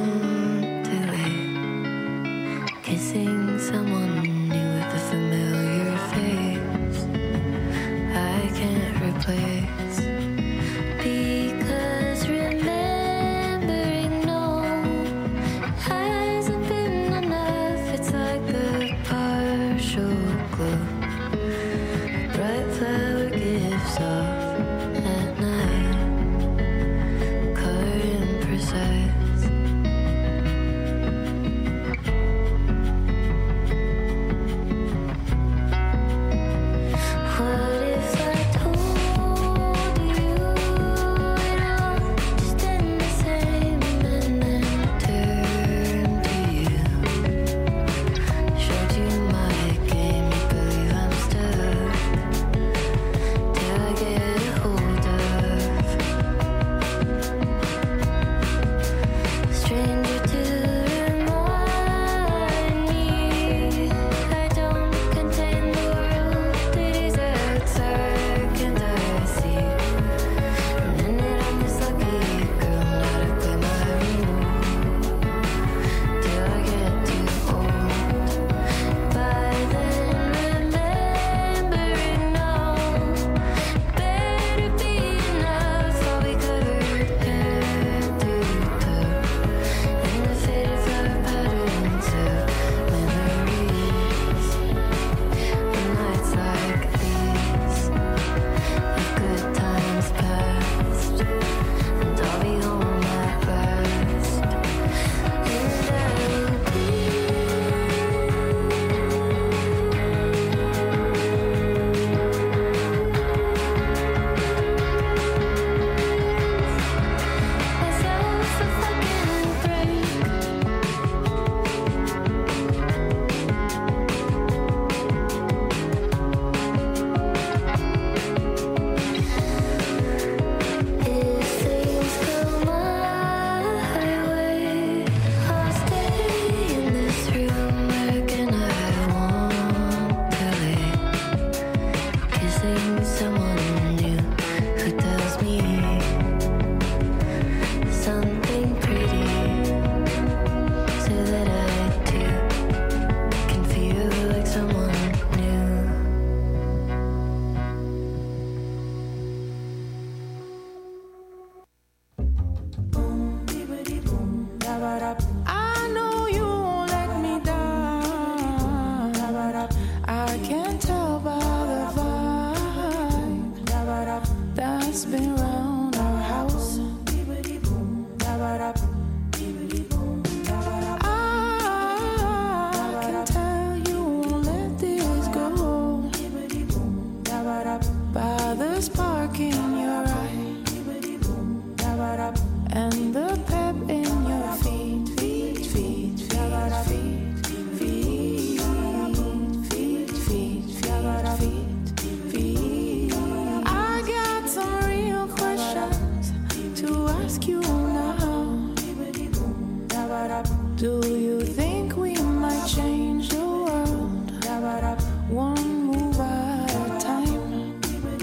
Do you think we might change the world? One move at a time.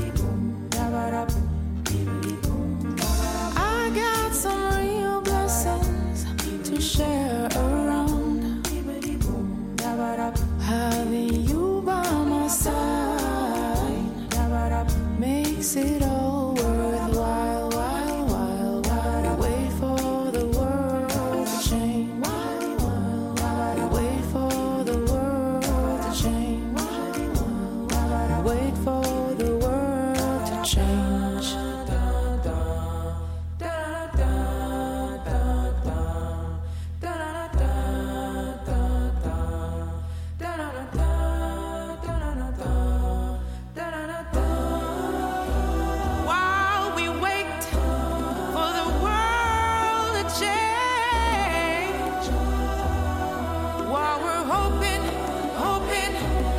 I got some real blessings to share around. Having you by my side makes it all worthwhile. While, while, while we wait for the world to change. We wait for the world to change. We wait for the world to change. While we wait for the world to change, while we're hoping, hoping,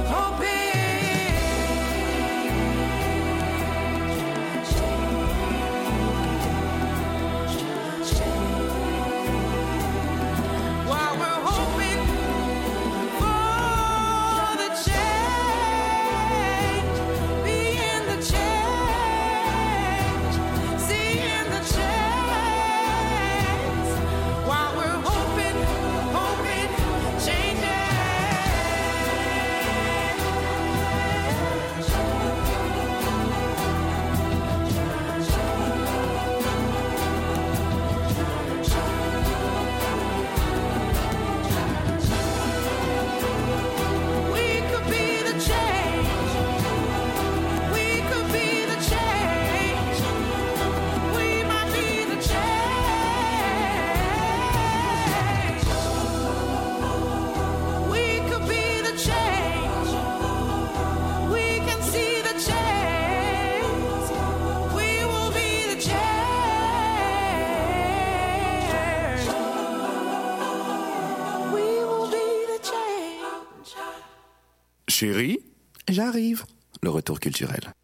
hoping, while we're hoping for the change, being the change, seeing the change, while we're hoping, hoping, we could be the change. We could be the change. We might be the change. We could be the change. We can see the change. We will be the change. We will be the change. Chérie, j'arrive. Le retour culturel.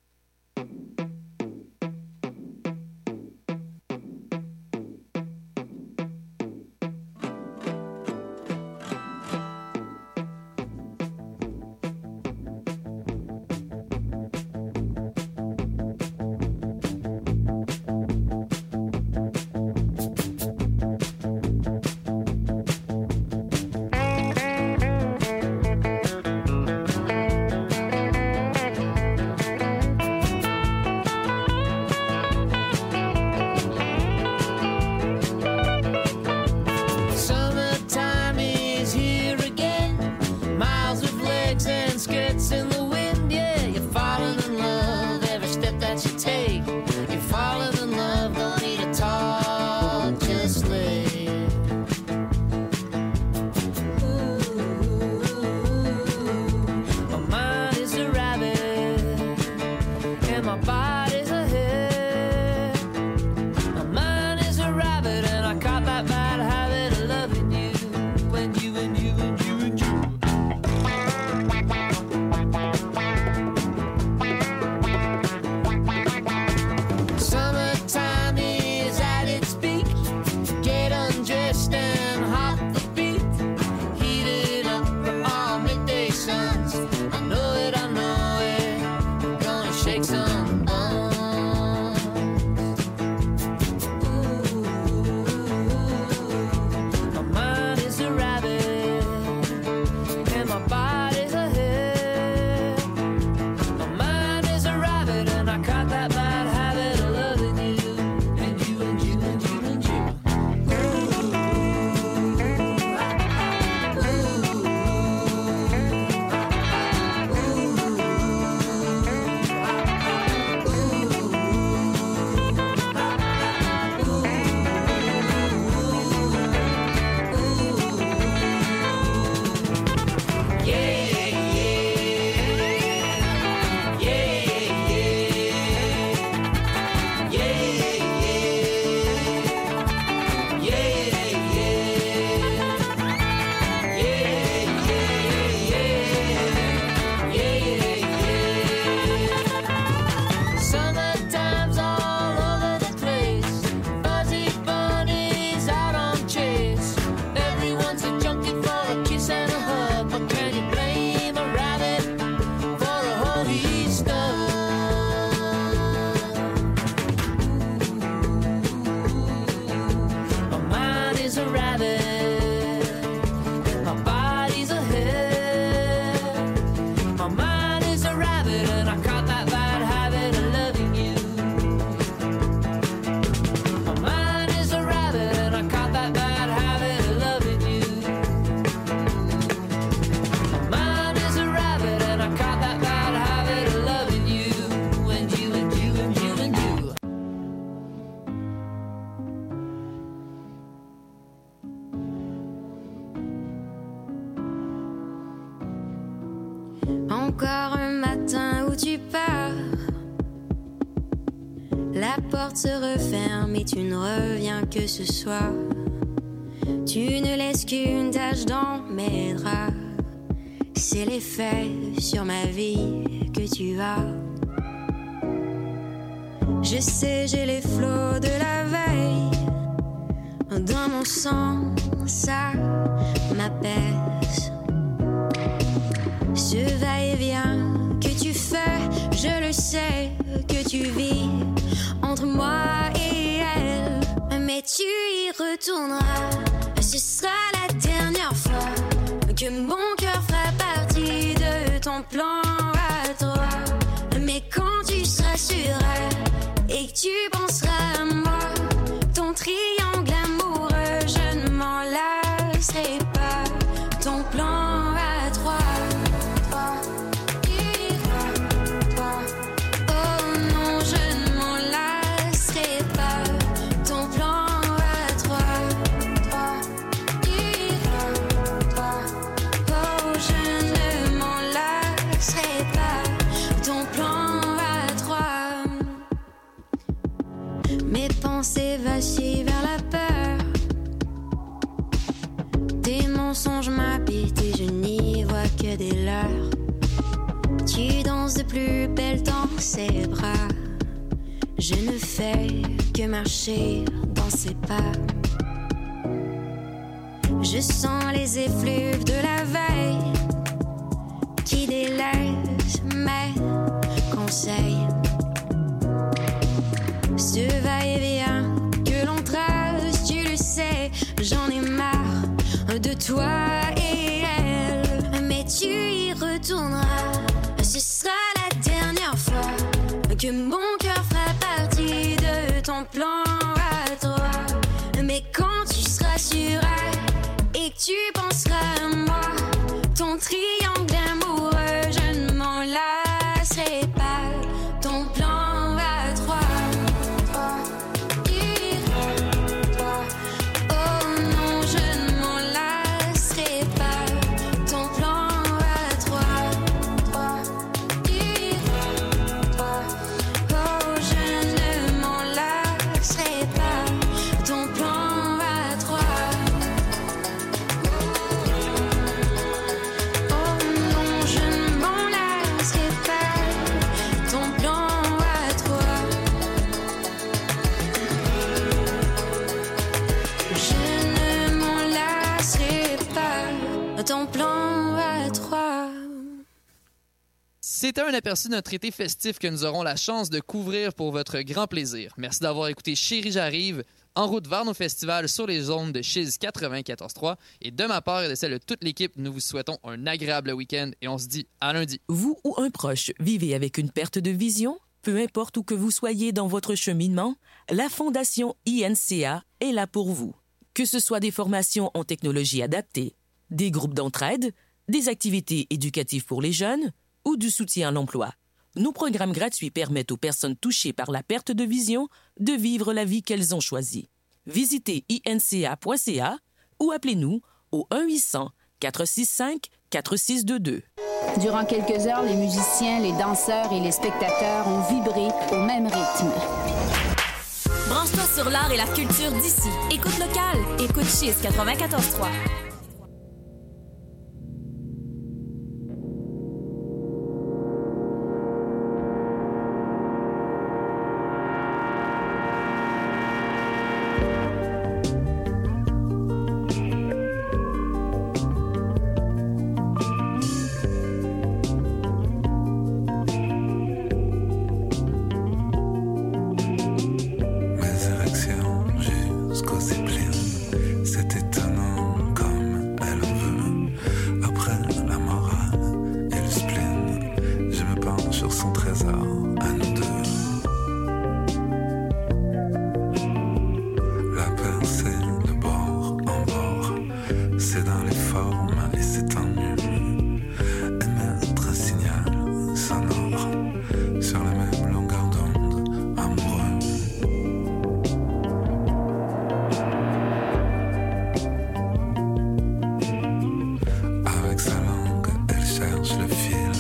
se referme et tu ne reviens que ce soir. Tu ne laisses qu'une tache dans mes draps. C'est l'effet sur ma vie que tu as. Je sais, j'ai les flots de la veille dans mon sang, ça m'apaise. Ce va-et-vient que tu fais, je le sais, que tu vis entre moi et elle. Mais tu y retourneras, ce sera la dernière fois que mon cœur fera partie de ton plan à toi. Mais quand tu seras sur elle et que tu penseras à moi, ton triangle amoureux, je ne m'en lasserai pas. Ton plan à trois. Pensées vacillent vers la peur. Tes mensonges m'habitent et je n'y vois que des leurs. Tu danses de plus belle dans ses bras. Je ne fais que marcher dans ses pas. Je sens les effluves de la veille qui délaissent mes conseils. Ce va-et-vient que l'on trace, tu le sais, j'en ai marre de toi et elle. Mais tu y retourneras, ce sera la dernière fois que mon cœur fera partie de ton plan à toi. Mais quand tu seras sur elle et que tu penseras à moi, ton triangle amoureux, je ne m'en lasserai pas. Ton plan à trois. Ton plan à trois. C'était un aperçu de notre été festif que nous aurons la chance de couvrir pour votre grand plaisir. Merci d'avoir écouté Chérie, j'arrive, en route vers nos festivals sur les ondes de Chiz quatre-vingt-quatorze trois. Et de ma part et de celle de toute l'équipe, nous vous souhaitons un agréable week-end et on se dit à lundi. Vous ou un proche vivez avec une perte de vision? Peu importe où que vous soyez dans votre cheminement, la Fondation I N C A est là pour vous. Que ce soit des formations en technologie adaptée, des groupes d'entraide, des activités éducatives pour les jeunes ou du soutien à l'emploi. Nos programmes gratuits permettent aux personnes touchées par la perte de vision de vivre la vie qu'elles ont choisie. Visitez i n c a point c a ou appelez-nous au un huit cents, quatre six cinq, quatre six deux deux. Durant quelques heures, les musiciens, les danseurs et les spectateurs ont vibré au même rythme. Branche-toi sur l'art et la culture d'ici. Écoute locale. Écoute Chiz quatre-vingt-quatorze trois. Jusqu'aux épaules, c'est étonnant comme elle en veut. Après la morale et le spleen, je me penche sur son trésor à nous deux. La peur c'est de bord en bord, c'est dans les formes et c'est en nu. Émettre un signal sonore sur la même longueur d'onde, amoureux.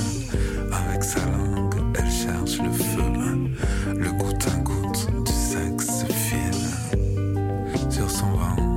Le feu, le goutte à goutte du sec s'en va.